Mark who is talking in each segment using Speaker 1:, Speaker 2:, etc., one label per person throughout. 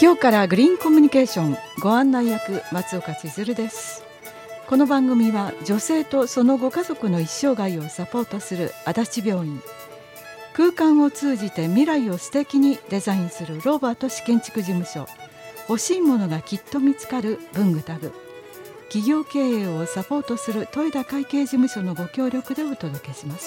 Speaker 1: 今日からグリーンコミュニケーションご案内役松岡千鶴です。この番組は女性とそのご家族の一生涯をサポートする足立病院、空間を通じて未来を素敵にデザインするローバート氏建築事務所、欲しいものがきっと見つかる文具タグ、企業経営をサポートする豊田会計事務所のご協力でお届けします。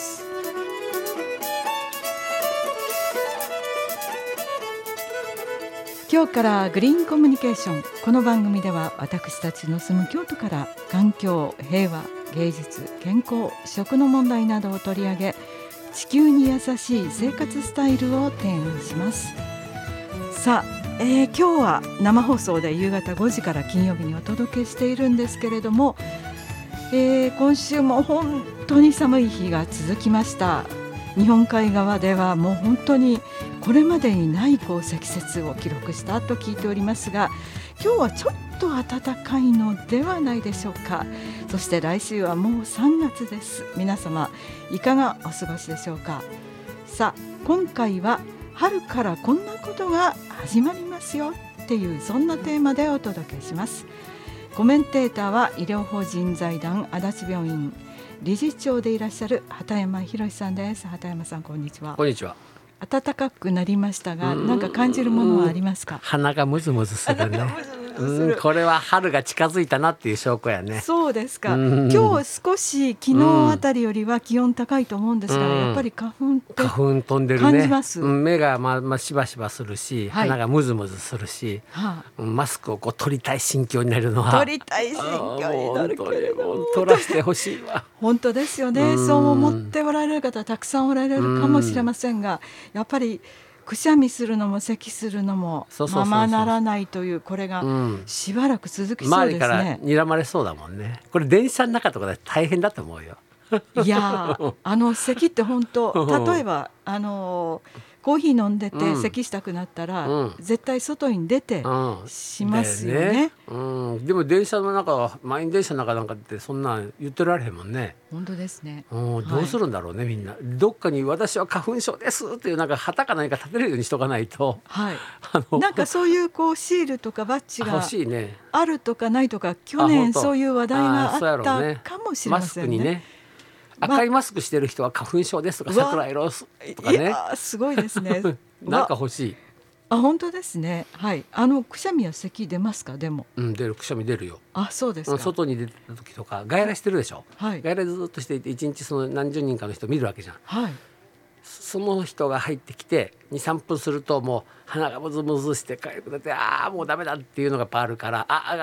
Speaker 1: 今日からグリーンコミュニケーション。この番組では私たちの住む京都から環境、平和、芸術、健康、食の問題などを取り上げ、地球に優しい生活スタイルを提案します。さあ、今日は生放送で夕方5時から金曜日にお届けしているんですけれども、今週も本当に寒い日が続きました。日本海側ではもう本当にこれまでにない積雪を記録したと聞いておりますが、今日はちょっと暖かいのではないでしょうか。そして来週はもう3月です。皆様いかがお過ごしでしょうか。さあ、今回は春からこんなことが始まりますよっていう、そんなテーマでお届けします。コメンテーターは医療法人財団足立病院理事長でいらっしゃる畑山博さんです。畑山さん、こんにちは。
Speaker 2: こんにちは。
Speaker 1: 暖かくなりましたが、何か感じるものはありますか？
Speaker 2: 鼻がムズムズするね。これは春が近づいたなっていう証拠やね。
Speaker 1: そうですか。今日少し昨日あたりよりは気温高いと思うんですが、やっぱり花粉って
Speaker 2: 飛んでるね。
Speaker 1: 感じます。
Speaker 2: 目がしばしばするし、鼻がムズムズするし、マスクを取りたい心境になるのは、
Speaker 1: 取りたい心境になるけれども、
Speaker 2: 取らせてほしいわ。
Speaker 1: 本当ですよね。そう思っておられる方たくさんおられるかもしれませんが、やっぱりくしゃみするのも咳するのもままならないという、これがしばらく続きそうですね。
Speaker 2: 周りから睨まれそうだもんね。これ電車の中とかで大変だと思うよ。
Speaker 1: いや咳って本当、例えばコーヒー飲んでて咳したくなったら、絶対外に出てしますよね。
Speaker 2: でも電車の中、満員電車の中なんかってそんな言ってられへんもんね。
Speaker 1: 本当ですね。
Speaker 2: どうするんだろうね、みんな。どっかに私は花粉症ですっていう旗か何か立てるようにしとかないと、
Speaker 1: なんかそういうシールとかバッジが
Speaker 2: 欲しいね。
Speaker 1: あるとかないとか、去年そういう話題があったかもしれませんね。マスクにね、赤いマスクしてる人は花粉症ですとか、桜色とかね。 いやすごいですね。
Speaker 2: なんか欲しい。
Speaker 1: 本当ですね。くしゃみや咳出ますか？でも
Speaker 2: 出る。くしゃみ出るよ。
Speaker 1: そうですか。
Speaker 2: 外に出た時とか外来してるでしょ。外来ずっとしていて、1日その何十人かの人見るわけじゃん。その人が入ってきて 2,3 分すると、もう鼻がムズムズして痒くなって、もうダメだっていうのがやっぱあるから、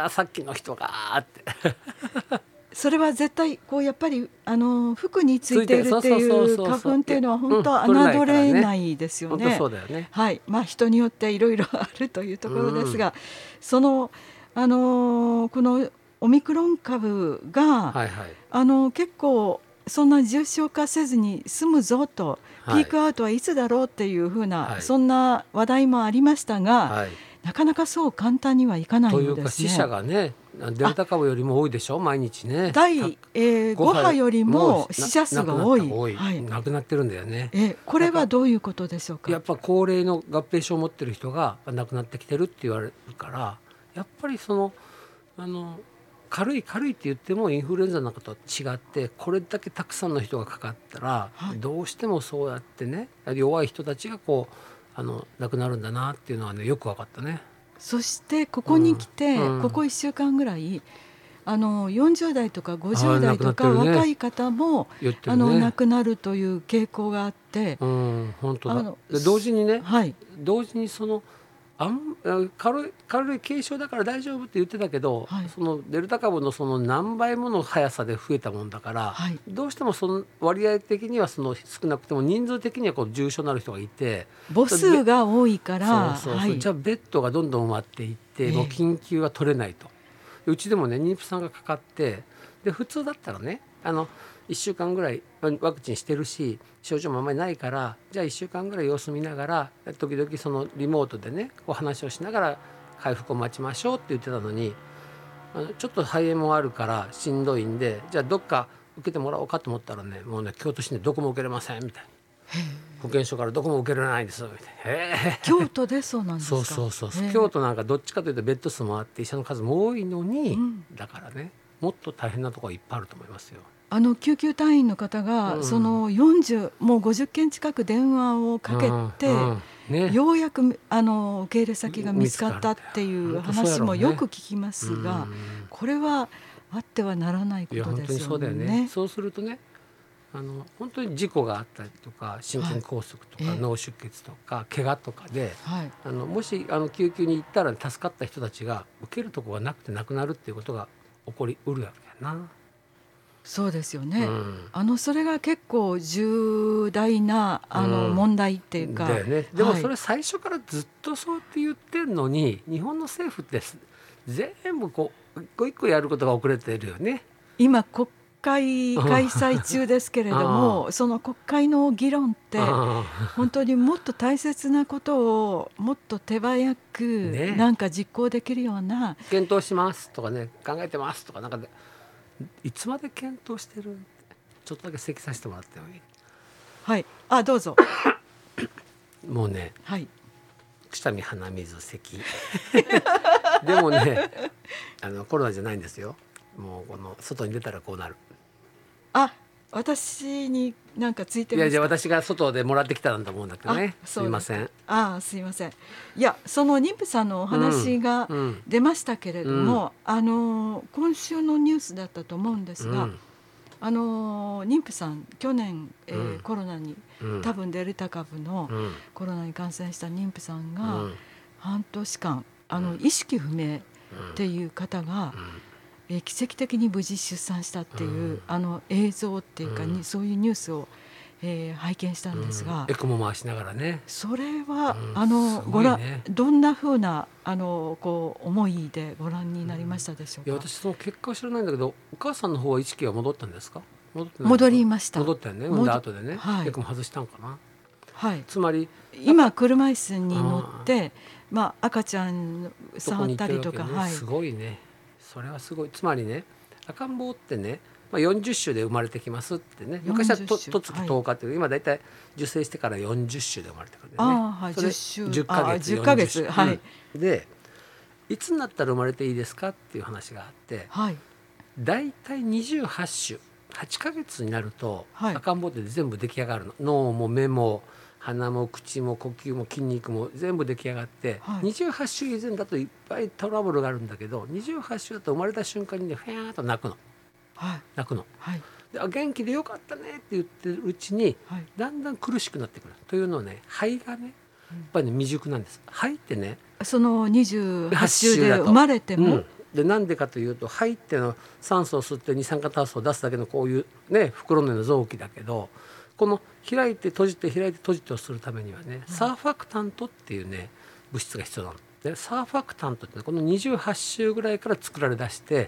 Speaker 2: さっきの人がって
Speaker 1: それは絶対やっぱり服についているっていう花粉っていうのは本当侮れないですよね。
Speaker 2: そうだよね。
Speaker 1: 人によっていろいろあるというところですが、このオミクロン株が、結構そんな重症化せずに済むぞと、ピークアウトはいつだろうっていうふうな、そんな話題もありましたが、なかなかそう簡単にはいかないようですね。
Speaker 2: というか死者がね、デルタ株よりも多いでしょ、毎日ね。
Speaker 1: 第5波よりも死者数が多い。
Speaker 2: 亡くなってるんだよね。
Speaker 1: これはどういうことでしょうか？
Speaker 2: やっぱ高齢の合併症を持ってる人が亡くなってきてるって言われるから、やっぱり軽いって言ってもインフルエンザなんかと違って、これだけたくさんの人がかかったら、どうしてもそうやってね、弱い人たちが亡くなるんだなっていうのはね、よく分かったね。
Speaker 1: そしてここに来て、ここ1週間ぐらい40代とか50代とか、若い方も亡くなるという傾向があって、
Speaker 2: 本当だ。同時にね、軽い軽症だから大丈夫って言ってたけど、そのデルタ株のその何倍もの速さで増えたもんだから、どうしてもその割合的には少なくても人数的には重症になる人がいて、
Speaker 1: 母数が多いから、
Speaker 2: じゃあベッドがどんどん埋まっていって、もう緊急は取れないと。うちでもね、妊婦さんがかかって、で普通だったらね、1週間ぐらいワクチンしてるし、症状もあんまりないから、じゃあ1週間ぐらい様子見ながら、時々そのリモートでね、お話をしながら回復を待ちましょうって言ってたのに、ちょっと肺炎もあるからしんどいんで、じゃあどっか受けてもらおうかと思ったらね、もうね、京都市でどこも受けれませんみたいな。 保健所からどこも受けられないんですみたいな。
Speaker 1: 京都でそうなんですか。
Speaker 2: そう京都なんかどっちかというとベッド数もあって医者の数も多いのに、だからねもっと大変なところいっぱいあると思いますよ。
Speaker 1: 救急隊員の方が、そのもう50件近く電話をかけて、ね、ようやく受け入れ先が見つかったっていう話もよく聞きますが、これはあってはならないことですよね。
Speaker 2: いや本当にそうだよね。そうするとね本当に事故があったりとか心筋梗塞とか脳出血とか怪我とかで、もし救急に行ったら助かった人たちが受けるところがなくて亡くなるっていうことが起こりうるわけやな。
Speaker 1: そうですよね、それが結構重大な問題っていうか、
Speaker 2: だよね。でもそれ最初からずっとそうって言ってるのに、日本の政府って全部一個一個やることが遅れてるよね。
Speaker 1: 今国会開催中ですけれどもその国会の議論って本当にもっと大切なことをもっと手早くなんか実行できるような、
Speaker 2: 検討しますとかね、考えてますとかなんかいつまで検討してる、ちょっとだけ咳させてもらってもいい？
Speaker 1: はい、どうぞ。
Speaker 2: もうね、
Speaker 1: はい、
Speaker 2: くしゃみ鼻水咳でもねコロナじゃないんですよ。もうこの外に出たらこうなる。
Speaker 1: 私になんかついてますか？
Speaker 2: いや私が外でもらってきたんだと思うんだけどね。すいません。
Speaker 1: すいません。いやその妊婦さんのお話が出ましたけれども、今週のニュースだったと思うんですが、妊婦さん去年、コロナに、多分デルタ株のコロナに感染した妊婦さんが、半年間意識不明っていう方が、奇跡的に無事出産したっていう、映像っていうかそういうニュースを、拝見したんですが、
Speaker 2: エコも回しながらね。
Speaker 1: それは、どんなふうな思いでご覧になりましたでしょうか？
Speaker 2: いや私その結果は知らないんだけど、お母さんの方は意識は戻ったんですか？
Speaker 1: 戻りました。
Speaker 2: 戻ったよね。産んだ後でね、エコも外したんかな。
Speaker 1: はい、
Speaker 2: つまり
Speaker 1: 今車椅子に乗って、赤ちゃん触ったりとか、
Speaker 2: すごいね。それはすごい。つまりね、赤ん坊ってね、40週で生まれてきますってね。昔はとつき10日っていう、今だいたい受精してから40週で生まれてくるんだよね。それ10ヶ月、でいつになったら生まれていいですかっていう話があって、だいたい28週8ヶ月になると、赤ん坊って全部出来上がるの。脳も目も鼻も口も呼吸も筋肉も全部出来上がって、28週以前だといっぱいトラブルがあるんだけど、28週だと生まれた瞬間にね、ふやーっと泣くの、で元気でよかったねって言ってるうちに、だんだん苦しくなってくる。というのはね、肺がねやっぱり未熟なんです。肺ってね、
Speaker 1: その28週で生まれても、
Speaker 2: でなんでかというと、肺ってのは酸素を吸って二酸化炭素を出すだけのこういうね袋のような臓器だけど、この開いて閉じて開いて閉じてをするためにはね、サーファクタントっていうね物質が必要なので、サーファクタントって、この28週ぐらいから作られ出して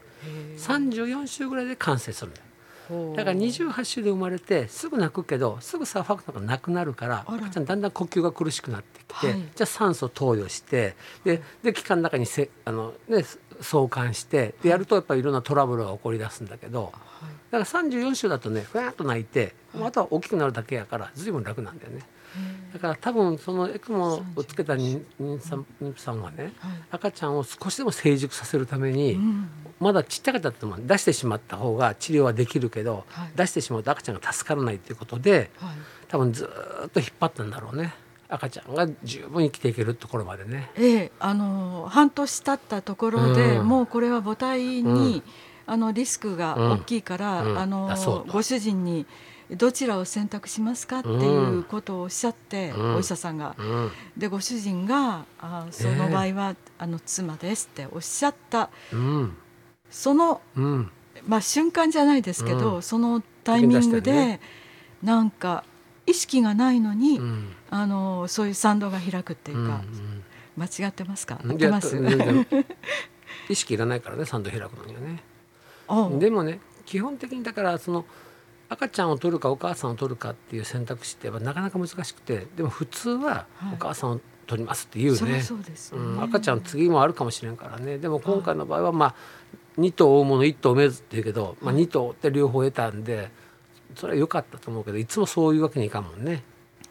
Speaker 2: 34週ぐらいで完成するんだよ。だから28週で生まれてすぐ泣くけど、すぐサーファクタントがなくなるから赤ちゃんだんだん呼吸が苦しくなってきて、じゃあ酸素投与して、で気管の中に相関してでやると、やっぱりいろんなトラブルが起こり出すんだけど、だから34週だとね、ふわっと泣いて、あとは大きくなるだけやから随分楽なんだよね。だから多分そのエクモをつけた妊婦さんはね、赤ちゃんを少しでも成熟させるために、まだちっちゃかったっても出してしまった方が治療はできるけど、出してしまうと赤ちゃんが助からないということで、多分ずっと引っ張ったんだろうね。赤ちゃんが十分生きていけるところまでね。
Speaker 1: 半年経ったところで、もうこれは母体に、リスクが大きいから、ご主人にどちらを選択しますかっていうことをおっしゃって、お医者さんが、でご主人がその場合は妻ですっておっしゃった、その、瞬間じゃないですけど、そのタイミングで、なんか意識がないのに、そういう産道が開くっていうか、間違ってますか？合ってます？
Speaker 2: 意識いらないからね、産道開くのにはね。でもね、基本的にだからその赤ちゃんを取るかお母さんを取るかっていう選択肢ってなかなか難しくて、でも普通はお母さんを取りますって言うね。赤ちゃん次もあるかもしれんからね。でも今回の場合は2頭追うもの1頭埋めずっていうけど、2頭って両方得たんでそれは良かったと思うけど、いつもそういうわけにいかんもんね。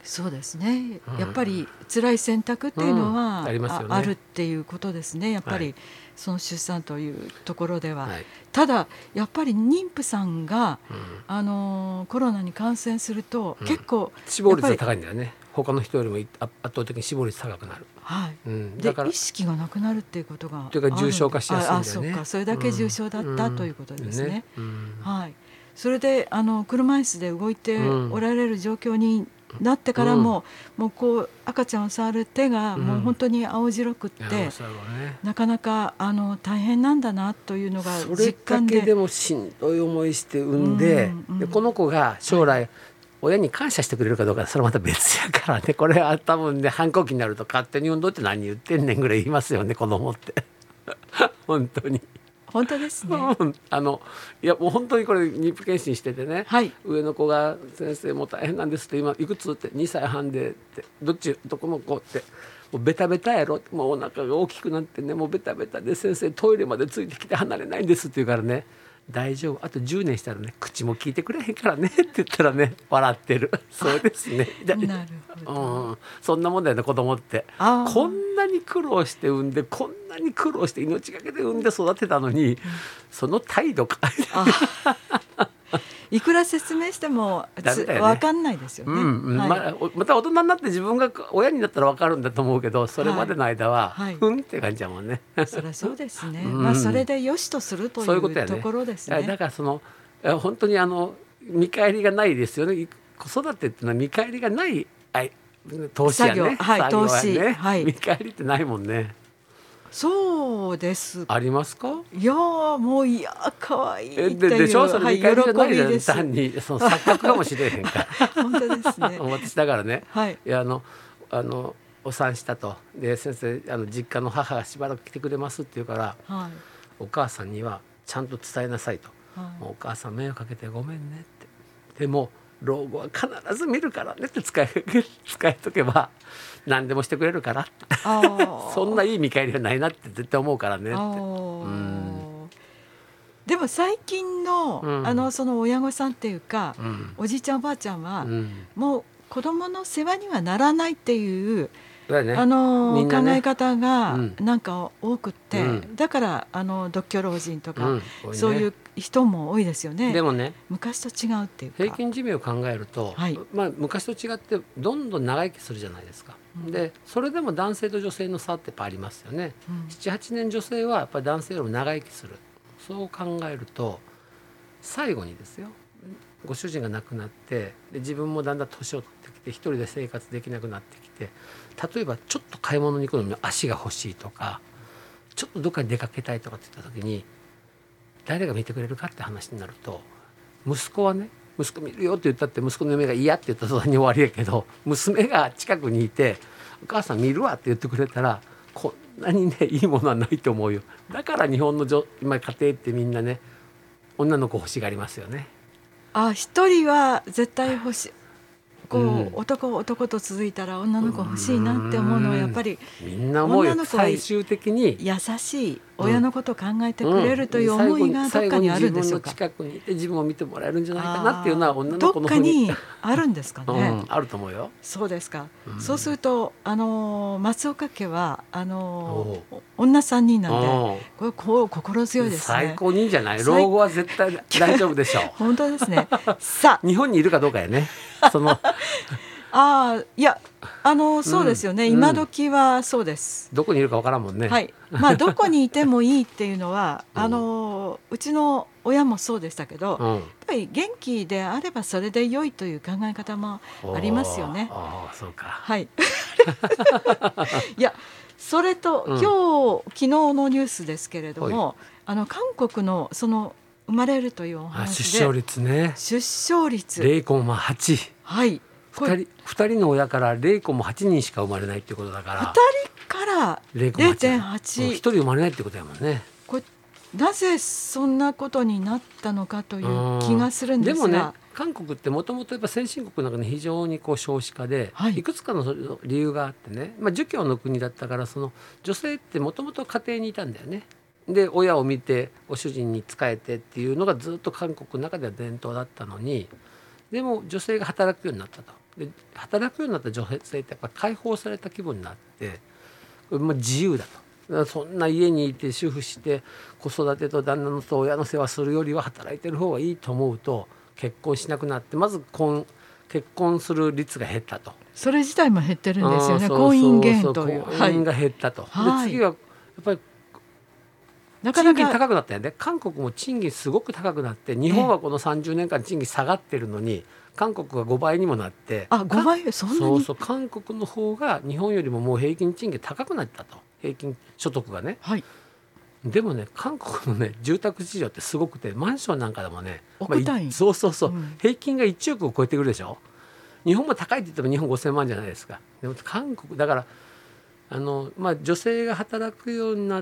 Speaker 1: そうですね、
Speaker 2: うん
Speaker 1: やっぱり辛い選択っていうのは、
Speaker 2: ありますよね。
Speaker 1: あるっていうことですね、やっぱり、
Speaker 2: はい
Speaker 1: その出産というところでは、
Speaker 2: はい、
Speaker 1: ただやっぱり妊婦さんが、
Speaker 2: うん
Speaker 1: コロナに感染すると、結構
Speaker 2: 死亡率が
Speaker 1: やっぱ
Speaker 2: 高いんだよね。他の人よりも圧倒的に死亡率高くなる。
Speaker 1: はい、
Speaker 2: だから
Speaker 1: で意識がなくなるっていうことが
Speaker 2: というか重症化しやすいんだよね。
Speaker 1: そうか、それだけ重症だったということですね。
Speaker 2: はい、
Speaker 1: はい、それで車椅子で動いておられる状況になってからも、もうこう赤ちゃんを触る手がもう本当に青白くって、なかなか大変なんだなというのが実感で、
Speaker 2: それだけでもしんどい思いして産んで、でこの子が将来、親に感謝してくれるかどうかそれはまた別やからね。これは多分ね、反抗期になると勝手に運動って何言ってんねんぐらい言いますよね、子供って本当に。
Speaker 1: 本当ですね。
Speaker 2: いやもう本当にこれ妊婦検診しててね、
Speaker 1: はい、
Speaker 2: 上の子が先生もう大変なんですって今いくつって2歳半でってどこの子ってもうベタベタやろ、もうお腹が大きくなってねもうベタベタで先生トイレまでついてきて離れないんですって言うからね、大丈夫あと10年したらね口も聞いてくれへんからねって言ったらね笑ってるそうですね
Speaker 1: なるほど、
Speaker 2: そんなもんだよね子供って。こんなに苦労して産んでこんなに苦労して命がけで産んで育てたのに、その態度か
Speaker 1: いくら説明しても分かんないですよね。
Speaker 2: また大人になって自分が親になったら分かるんだと思うけど、それまでの間は、って感じだもんね。
Speaker 1: そりゃそうですね、それでよしとするというところですね。
Speaker 2: だから本当に見返りがないですよね。子育てっていうのは見返りがない投資やね。
Speaker 1: 投資、
Speaker 2: 見返りってないもんね。
Speaker 1: そうです。
Speaker 2: ありますか？
Speaker 1: いやもう可愛いっていう
Speaker 2: でしょ、それ見返りじゃないです。単にその錯覚かもしれへんから
Speaker 1: 本当ですね。
Speaker 2: 私だからね、
Speaker 1: い
Speaker 2: やお産したとで先生実家の母がしばらく来てくれますって言うから、お母さんにはちゃんと伝えなさいと、もうお母さん迷惑かけてごめんねって、でも老後は必ず見るからねって使えとけば何でもしてくれるからそんないい見返りはないなって絶対思うからねって。
Speaker 1: でも最近の、その親御さんっていうか、おじいちゃんおばあちゃんは、もう子供の世話にはならないっていう考え方がなんか多くって、だから独居老人とか、そういう人も多いですよね。
Speaker 2: でもね、
Speaker 1: 昔と違うっていうか、
Speaker 2: 平均寿命を考えると、昔と違ってどんどん長生きするじゃないですか。でそれでも男性と女性の差ってやっぱありますよね。7、8年女性はやっぱり男性よりも長生きする。そう考えると最後にですよ、ご主人が亡くなってで自分もだんだん年を取ってきて一人で生活できなくなってきて、例えばちょっと買い物に行くのに足が欲しいとか、ちょっとどっかに出かけたいとかって言った時に誰が見てくれるかって話になると、息子はね、息子見るよって言ったって息子の嫁が嫌って言ったら途端に終わりやけど、娘が近くにいてお母さん見るわって言ってくれたらこんなにねいいものはないと思うよ。だから日本の今家庭ってみんなね女の子欲しがりますよね。
Speaker 1: 一人は絶対欲しい、男と続いたら女の子欲しいなって思うのはやっぱり
Speaker 2: みんな思うよ。最終的に
Speaker 1: 優しい親のことを考えてくれるという思いがどっかにあるんでしょうか。
Speaker 2: 最後に自分の近くにいて自分を見てもらえるんじゃないかなっていうのは女の子の
Speaker 1: どっかにあるんですかね。
Speaker 2: あると思うよ。
Speaker 1: そうですか。そうすると松岡家は女3人なんで、これ心強いですね。
Speaker 2: 最高にいいんじゃない？老後は絶対大丈夫でしょう。
Speaker 1: 本当ですね。さあ
Speaker 2: 日本にいるかどうかやね。
Speaker 1: いやそうですよね、今時はそうです。
Speaker 2: どこにいるかわからんもんね。
Speaker 1: どこにいてもいいっていうのはうちの親もそうでしたけど、やっぱり元気であればそれで良いという考え方もありますよね。
Speaker 2: そうか。
Speaker 1: はいいやそれと、昨日のニュースですけれども、韓国のその生まれるというお話で
Speaker 2: 出生率ね、
Speaker 1: 出生率
Speaker 2: 0.8、
Speaker 1: はい
Speaker 2: 2人の親から0.8人しか生まれないっていうことだから、
Speaker 1: 2人から 0.8、
Speaker 2: 1人生まれないってことやもんね。
Speaker 1: これなぜそんなことになったのかという気がするんですが、
Speaker 2: でもね、韓国ってもともとやっぱ先進国の中で非常に少子化で、いくつかの理由があってね、儒教の国だったから、その女性ってもともと家庭にいたんだよね。で親を見てご主人に仕えてっていうのがずっと韓国の中では伝統だったのに、でも女性が働くようになったと。 で働くようになった女性ってやっぱ解放された気分になって、自由だと。だからそんな家にいて主婦して子育てと旦那のと親の世話するよりは働いてる方がいいと思うと結婚しなくなって、まず結婚する率が減ったと。
Speaker 1: それ自体も減ってるんですよね。
Speaker 2: そうそうそう、
Speaker 1: 婚姻減という。
Speaker 2: 婚姻が減ったと、
Speaker 1: はい、
Speaker 2: で次はやっぱり
Speaker 1: なかなか
Speaker 2: 賃金高くなったよね。韓国も賃金すごく高くなって、日本はこの30年間賃金下がってるのに韓国が5倍にもなって、
Speaker 1: 5倍、そんなに。
Speaker 2: そうそう、韓国の方が日本よりももう平均賃金高くなったと、平均所得がね、
Speaker 1: はい、
Speaker 2: でもね韓国のね住宅市場ってすごくて、マンションなんかでもね、
Speaker 1: 億単位、
Speaker 2: そうそうそう、平均が1億を超えてくるでしょ。日本も高いって言っても日本5000万じゃないですか。でも韓国だから女性が働くようになって、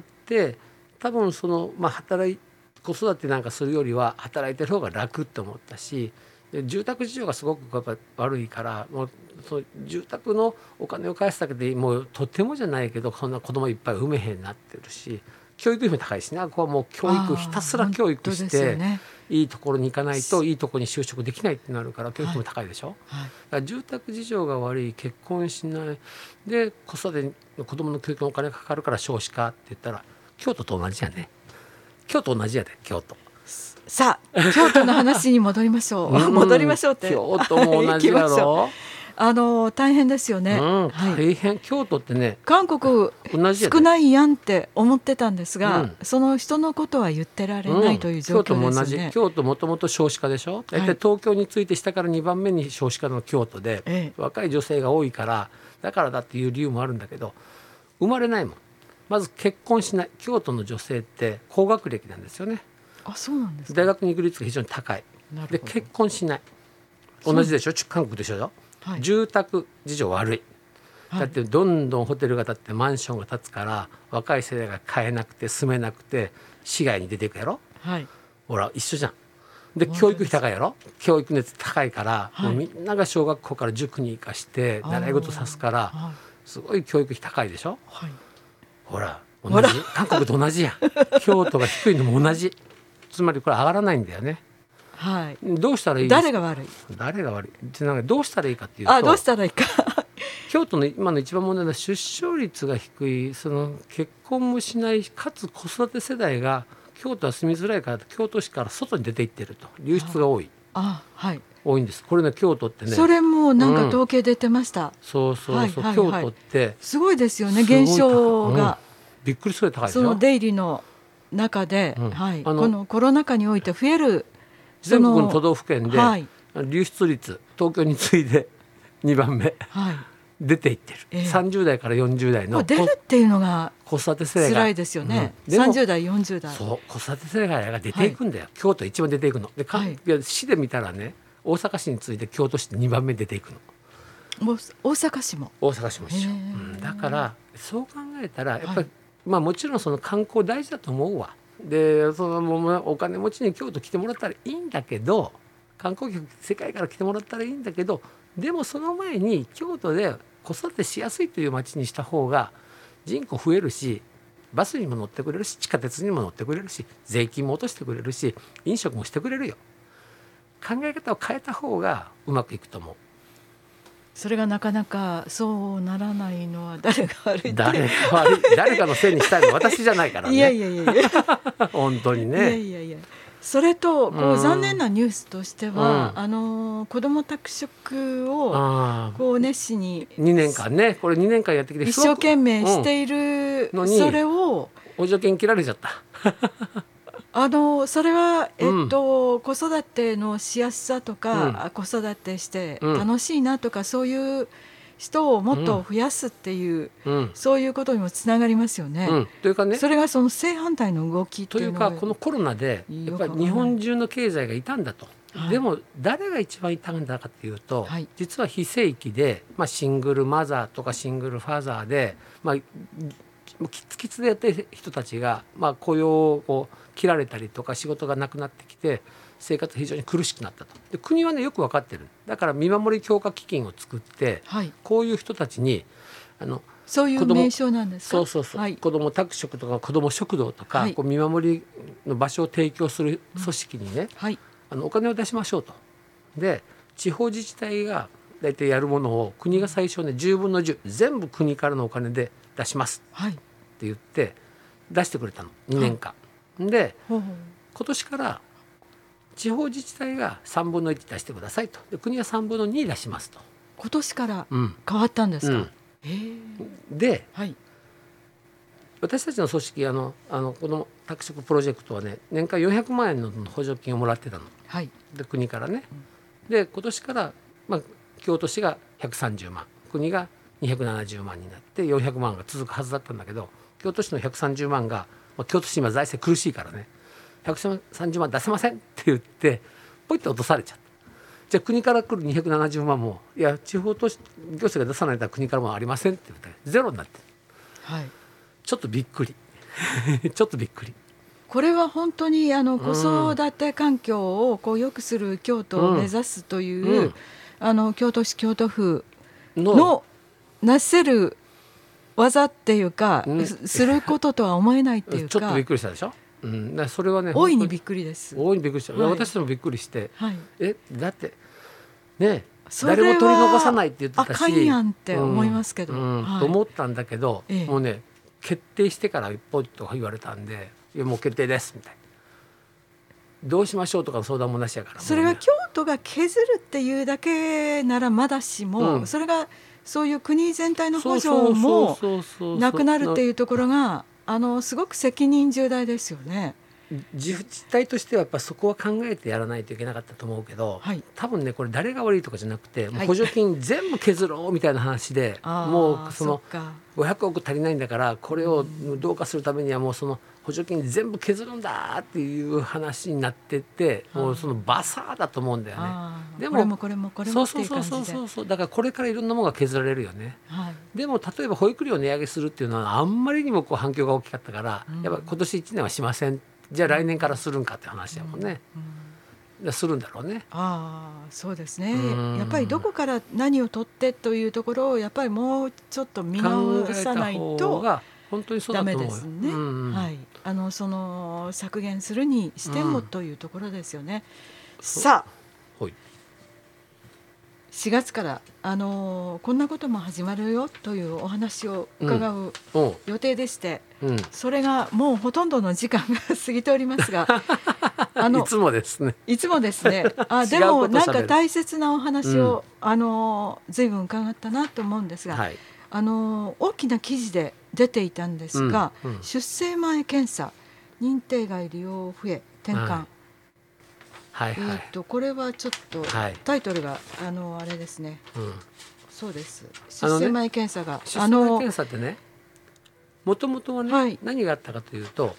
Speaker 2: 多分子育てなんかするよりは働いてる方が楽って思ったし、で住宅事情がすごくやっぱ悪いから、もうそう住宅のお金を返すだけでもうとてもじゃないけどこんな子供いっぱい産めへんなってるし、教育費も高いしね。ここはもう教育ひたすら教育して、ね、いいところに行かないといいところに就職できないってなるから教育費も高いでしょ、はいはい、だから住宅事情が悪い、結婚しないで子育ての子供の教育のお金がかかるから少子化って言ったら京都と同じやね。京都同じやで、京都。
Speaker 1: さあ京都の話に戻りましょう戻りましょうって、
Speaker 2: 京都も同じやろ
Speaker 1: 大変ですよね、
Speaker 2: 大変。京都ってね、
Speaker 1: 韓国少ないやんって思ってたんですが、その人のことは言ってられないという状況ですよね。
Speaker 2: 京都も同じ。京都もともと少子化でしょ。大体東京について下から2番目に少子化の京都で、若い女性が多いからだからだっていう理由もあるんだけど、生まれないもん。まず結婚しない。京都の女性って高学歴なんですよね。
Speaker 1: そうなんですか。
Speaker 2: 大学に行く率が非常に高い。で結婚しない。同じでしょ、韓国でしょ、住宅事情悪い。だってどんどんホテルが建ってマンションが建つから若い世代が買えなくて住めなくて市外に出ていくやろ、ほら一緒じゃん。で教育費高いやろ。教育熱高いから、もうみんなが小学校から塾に行かして習い事さすから、すごい教育費高いでしょ、ほら同じ。韓国と同じやん京都が低いのも同じ。つまりこれ上がらないんだよね。どうしたらいいですか。誰が悪いどうしたらいいかっていうと、
Speaker 1: どうしたらいいか
Speaker 2: 京都の今の一番問題は出生率が低い。その結婚もしないかつ子育て世代が京都は住みづらいから京都市から外に出ていってると。流出が多い、多いんです。これね京都ってね、
Speaker 1: それもなんか統計出てました、
Speaker 2: そう京都って
Speaker 1: すごいですよね。減少が、
Speaker 2: びっくりするぐらい高いでしょ。
Speaker 1: その出入りの中で、このコロナ禍において増える
Speaker 2: 全国の都道府県で、流出率東京に次いで2番目、出ていってる、30代から40代の
Speaker 1: 出るっていうのが
Speaker 2: 子育て世代が
Speaker 1: 辛いですよね、30代40代。
Speaker 2: そう子育て世代が出ていくんだよ、京都一番出ていくので、市で見たらね、大阪市に次いで京都市って2番目に出ていくの。
Speaker 1: 大阪市も
Speaker 2: 一緒、だからそう考えたらやっぱり、もちろんその観光大事だと思うわ。でそのお金持ちに京都来てもらったらいいんだけど、観光客世界から来てもらったらいいんだけど、でもその前に京都で子育てしやすいという街にした方が人口増えるし、バスにも乗ってくれるし、地下鉄にも乗ってくれるし、税金も落としてくれるし、飲食もしてくれるよ。考え方を変えた方がうまくいくと思う。
Speaker 1: それがなかなかそうならないのは誰が悪い。
Speaker 2: 誰かのせいにしたいのは私じゃないからね。
Speaker 1: いや
Speaker 2: 本当にね。
Speaker 1: それと残念なニュースとしては、子ども宅食を熱心に
Speaker 2: 2年間ね、これ2年間やってきて
Speaker 1: 一生懸命しているのに、それを
Speaker 2: 補助金切られちゃった
Speaker 1: それは、子育てのしやすさとか、子育てして楽しいなとか、そういう人をもっと増やすっていう、そういうことにもつながりますよね。
Speaker 2: というかね、
Speaker 1: それがその正反対の動きっていうのが
Speaker 2: というか、このコロナでやっぱり日本中の経済が傷んだと、でも誰が一番傷んだかっていうと、実は非正規で、シングルマザーとかシングルファザーで、キツキツでやってる人たちが、雇用を切られたりとか仕事がなくなってきて生活非常に苦しくなったと。で国はねよく分かってる。だから見守り強化基金を作って、こういう人たちに
Speaker 1: そういう名称なんですか。
Speaker 2: そう、子ども宅食とか子ども食堂とか、見守りの場所を提供する組織にね、お金を出しましょうと。で地方自治体が大体やるものを国が最初ね10分の10全部国からのお金で出しますって言って出してくれたの2年間、で今年から地方自治体が3分の1出してくださいと、で国は3分の2出しますと。
Speaker 1: 今年から変わったんですか。
Speaker 2: で、
Speaker 1: はい、
Speaker 2: 私たちの組織この宅食プロジェクトはね年間400万円の補助金をもらってたの、
Speaker 1: はい、
Speaker 2: で国からね、で今年から、京都市が130万国が270万になって400万が続くはずだったんだけど、京都市の130万が、京都市今財政苦しいからね130万出せませんって言ってポイッと落とされちゃった。じゃあ国から来る270万もいや地方都市行政が出さないと国からもありませんって言ってゼロになって、
Speaker 1: はい、
Speaker 2: ちょっとびっくりちょっとびっくり。
Speaker 1: これは本当に子育て環境を良くする京都を目指すという、京都市京都府のなせる技っていうか、することとは思えないっていうか
Speaker 2: ちょっとびっくりしたでしょ。それはね
Speaker 1: 大いにびっくりです。
Speaker 2: 大いにびっくりした、私たちもびっくりして、だってね
Speaker 1: 誰
Speaker 2: も取り残さないって言ってたし
Speaker 1: あかんやんって思いますけど、
Speaker 2: と思ったんだけど、もうね決定してから一歩と言われたんで、いやもう決定ですみたいな、どうしましょうとかの相談もなしやから、
Speaker 1: それが京都が削るっていうだけならまだしも、それがそういう国全体の補助もなくなるっていうところがすごく責任重大ですよね。
Speaker 2: 自治体としてはやっぱそこは考えてやらないといけなかったと思うけど、多分ねこれ誰が悪いとかじゃなくて、もう補助金全部削ろうみたいな話で、もうその500億足りないんだからこれをどうかするためにはもうその補助金全部削るんだっていう話になってて、もうそのバサーだと思うんだよね。でも
Speaker 1: これもっていう感じで、
Speaker 2: そうだからこれからいろんなものが削られるよね。でも例えば保育料を値上げするっていうのはあんまりにも反響が大きかったから、やっぱ今年1年はしません、じゃあ来年からするんかって話だもんね。するんだろうね。
Speaker 1: そうですね。やっぱりどこから何を取ってというところをやっぱりもうちょっと見直さないとダメですね。その削減するにしてもというところですよね。さあ、4月からこんなことも始まるよというお話を伺う予定でして、それがもうほとんどの時間が過ぎておりますが
Speaker 2: いつもですね
Speaker 1: でもなんか大切なお話を随分伺ったなと思うんですが、大きな記事で出ていたんですが、出生前検査認定外利用増え転換、これはちょっとタイトルがあれですね、そうです。出生前検査が
Speaker 2: 出生前検査ってね、もともとはね、何があったかというと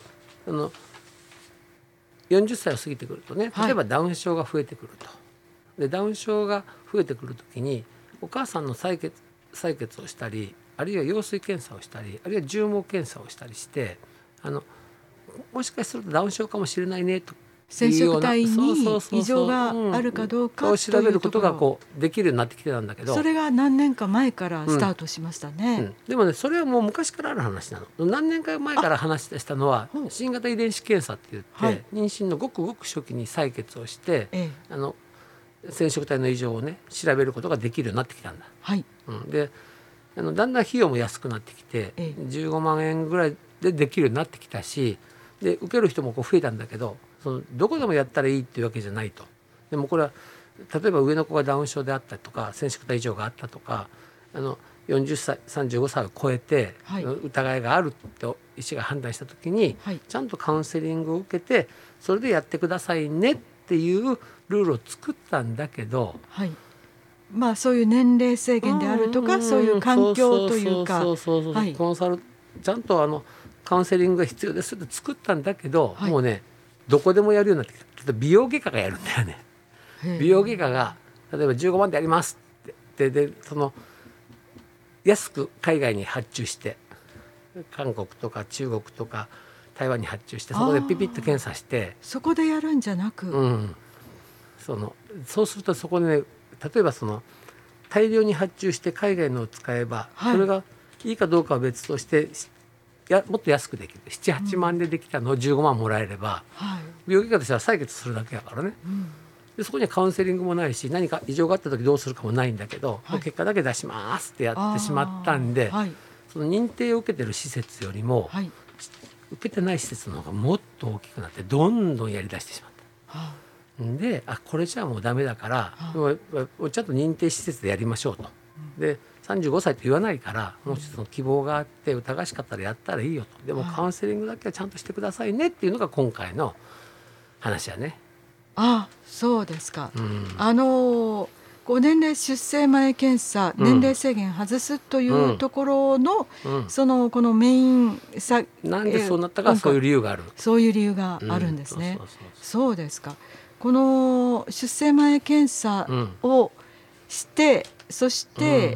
Speaker 2: 40歳を過ぎてくるとね、例えばダウン症が増えてくると。でダウン症が増えてくるときにお母さんの採血をしたり、あるいは羊水検査をしたり、あるいは重毛検査をしたりして、もしかするとダウン症かもしれないねと
Speaker 1: 染色体に異常があるかどうか
Speaker 2: を調べることができるようになってきてたんだけど、
Speaker 1: それが何年か前からスタートしましたね。
Speaker 2: でもねそれはもう昔からある話なの。何年か前から話したのは新型遺伝子検査って言って、妊娠のごくごく初期に採血をして、染色体の異常をね調べることができるようになってきたんだ。でだんだん費用も安くなってきて、15万円ぐらいでできるようになってきたし、で受ける人も増えたんだけど、どこでもやったらいいっていうわけじゃないと。でもこれは例えば上の子がダウン症であったりとか染色体異常があったとか40歳35歳を超えて疑いがあると医師が判断した時に、ちゃんとカウンセリングを受けてそれでやってくださいねっていうルールを作ったんだけど、
Speaker 1: そういう年齢制限であるとか、そういう環境というか、
Speaker 2: コンサルちゃんとカウンセリングが必要ですって作ったんだけど、もうねどこでもやるようになってきた。例えば美容外科がやるんだよね。美容外科が例えば15万でやりますってで安く海外に発注して、韓国とか中国とか台湾に発注して、そこでピピッと検査して、
Speaker 1: そこでやるんじゃなく、
Speaker 2: そうするとそこでね、例えば大量に発注して海外のを使えば、それがいいかどうかは別としてもっと安くできる。7、8万でできたのを15万もらえれば、美容外科としては採血するだけだからね。 でそこにはカウンセリングもないし、何か異常があった時どうするかもないんだけど、
Speaker 1: はい、
Speaker 2: 結果だけ出しますってやってしまったんで、
Speaker 1: はい、
Speaker 2: その認定を受けてる施設よりも、
Speaker 1: はい、
Speaker 2: 受けてない施設の方がもっと大きくなってどんどんやりだしてしまった。
Speaker 1: は
Speaker 2: で、これじゃあもうダメだから、もうちゃんと認定施設でやりましょうと。で35歳って言わないから、もう一つの希望があって疑わしかったらやったらいいよと。でもカウンセリングだけはちゃんとしてくださいねっていうのが今回の話やね。
Speaker 1: そうですか。ご年齢出生前検査、年齢制限外すというところの、このメイン
Speaker 2: なんでそうなったか、そういう理由がある。
Speaker 1: そういう理由があるんですね。そうですか。この出生前検査をして、そして、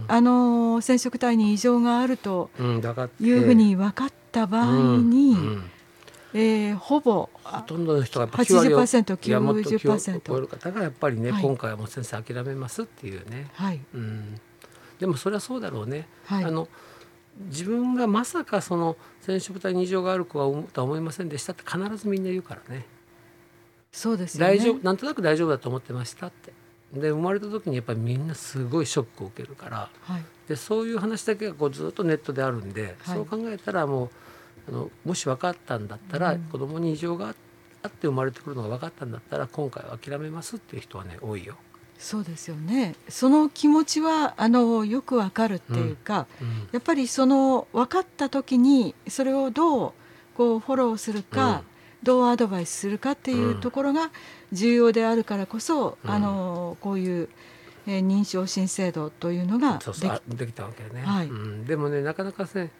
Speaker 1: 染色体に異常があるというふうに分かった場合に、ほぼ
Speaker 2: ほとんどの人がやっぱ
Speaker 1: 80%、
Speaker 2: 90% 超える方がやっぱりね、
Speaker 1: はい、
Speaker 2: 今回はもう先生諦めますっていうね、
Speaker 1: はい、
Speaker 2: でもそれはそうだろうね、
Speaker 1: はい、
Speaker 2: 自分がまさかその染色体に異常がある子はとは思いませんでしたって必ずみんな言うからね。
Speaker 1: そうですよね。
Speaker 2: なんとなく大丈夫だと思ってましたって。で生まれた時にやっぱりみんなすごいショックを受けるから、
Speaker 1: はい、
Speaker 2: でそういう話だけがずっとネットであるんで、はい、そう考えたらもうもし分かったんだったら、子供に異常があって生まれてくるのが分かったんだったら今回は諦めますっていう人はね多いよ。
Speaker 1: そうですよね。その気持ちはよく分かるっていうか、やっぱりその分かった時にそれをどうフォローするか、どうアドバイスするかっていうところが重要であるからこそ、こういう、認証新制度というのが
Speaker 2: できたわけね、
Speaker 1: はい、
Speaker 2: でもねなかなかね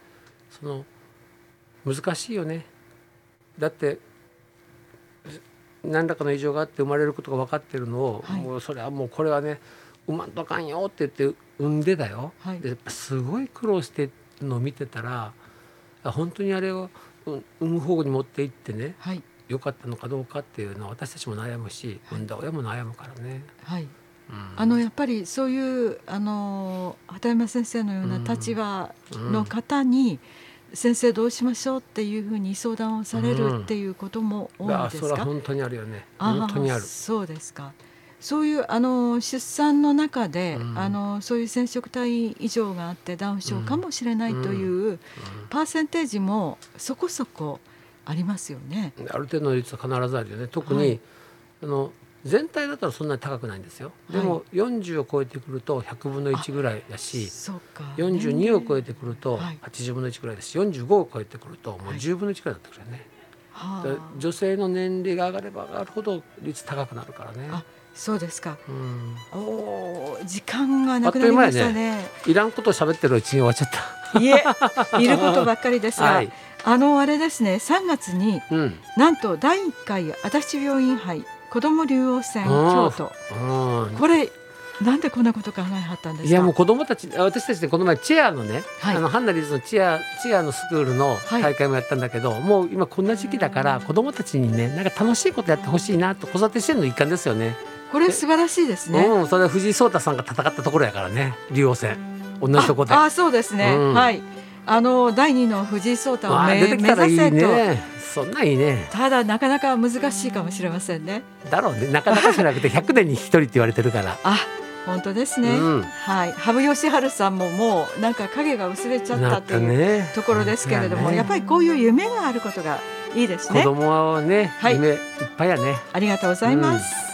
Speaker 2: 難しいよね。だって何らかの異常があって生まれることが分かってるのを、はい、もうそれはもうこれはね産まんとあかんよって言って産んでだよ、はい、ですごい苦労してるのを見てたら本当にあれを産む方に持っていってね、はい、よかったのかどうかっていうのは私たちも悩むし、産んだ親も悩むからね、
Speaker 1: はい、やっぱりそういう畑山先生のような立場の方に、先生どうしましょうっていうふうに相談をされるっていうことも多いですか？
Speaker 2: それは本当にあるよね。本当にある。
Speaker 1: そうですか。そういう出産の中で、そういう染色体異常があってダウン症かもしれないというパーセンテージもそこそこありますよね。
Speaker 2: ある程度の率は必ずあるよね。特に、はい、全体だったらそんなに高くないんですよ。でも40を超えてくると100分の1ぐらいだし、42を超えてくると80分の1ぐらいだし、45を超えてくるともう10分の1ぐらいになってくるよね、はい、女性の年齢が上がれば上がるほど率高くなるからね。
Speaker 1: そうですか、時間がなくなりましたね。
Speaker 2: いらんことを喋ってるうちに終わっちゃった
Speaker 1: いえ、いることばっかりですが、はい、あれですね、3月に、なんと第1回足立病院杯子ども竜王戦京都、これなんでこんなこと考えはったんですか？
Speaker 2: いやもう子どもたち、私たちでこの前チェアのね、はい、ハンナリーズのチェアのスクールの大会もやったんだけど、はい、もう今こんな時期だから子どもたちにねなんか楽しいことやってほしいなと子育て支援の一環ですよね。
Speaker 1: これ素晴らしいですね。
Speaker 2: それは藤井聡太さんが戦ったところやからね、竜王戦同じところで。
Speaker 1: そうですね、はい、第2の藤井聡太を
Speaker 2: 出てきたらいいね。そんないいね。
Speaker 1: ただなかなか難しいかもしれませんね。
Speaker 2: だろうね、なかなかじゃなくて100年に1人って言われてるから
Speaker 1: 本当ですね、はい、羽生善治さんももうなんか影が薄れちゃったというところですけれども、やっぱりこういう夢があることがいいですね。
Speaker 2: 子供はね、夢いっぱいやね。
Speaker 1: ありがとうございます。